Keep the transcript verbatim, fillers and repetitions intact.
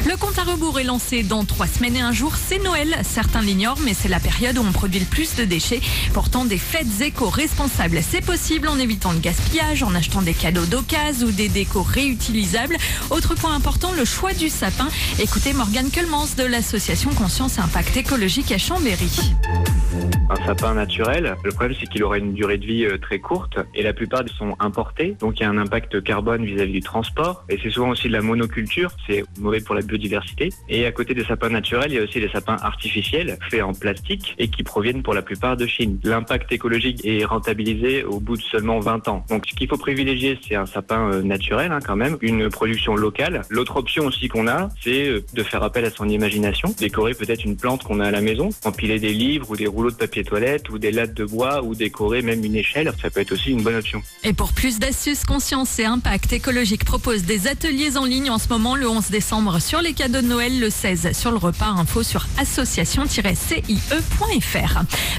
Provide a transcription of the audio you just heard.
Le compte à rebours est lancé dans trois semaines et un jour. C'est Noël. Certains l'ignorent, mais c'est la période où on produit le plus de déchets. Pourtant, des fêtes éco-responsables, c'est possible en évitant le gaspillage, en achetant des cadeaux d'occasion ou des décos réutilisables. Autre point important, le choix du sapin. Écoutez Morgane Kelmans de l'association Conscience et Impact Écologique à Chambéry. Un sapin naturel, le problème c'est qu'il aura une durée de vie très courte et la plupart sont importés, donc il y a un impact carbone vis-à-vis du transport et c'est souvent aussi de la monoculture, c'est mauvais pour la biodiversité. Et à côté des sapins naturels, il y a aussi des sapins artificiels faits en plastique et qui proviennent pour la plupart de Chine. L'impact écologique est rentabilisé au bout de seulement vingt ans. Donc ce qu'il faut privilégier, c'est un sapin naturel hein, quand même, une production locale. L'autre option aussi qu'on a, c'est de faire appel à son imagination, décorer peut-être une plante qu'on a à la maison, empiler des livres ou des rouleaux de papier toilette ou des lattes de bois ou décorer même une échelle, ça peut être aussi une bonne option. Et pour plus d'astuces, Conscience et Impact Écologique propose des ateliers en ligne en ce moment le onze décembre sur les cadeaux de Noël, le seize sur le repas. Info sur association tiret C I E point F R.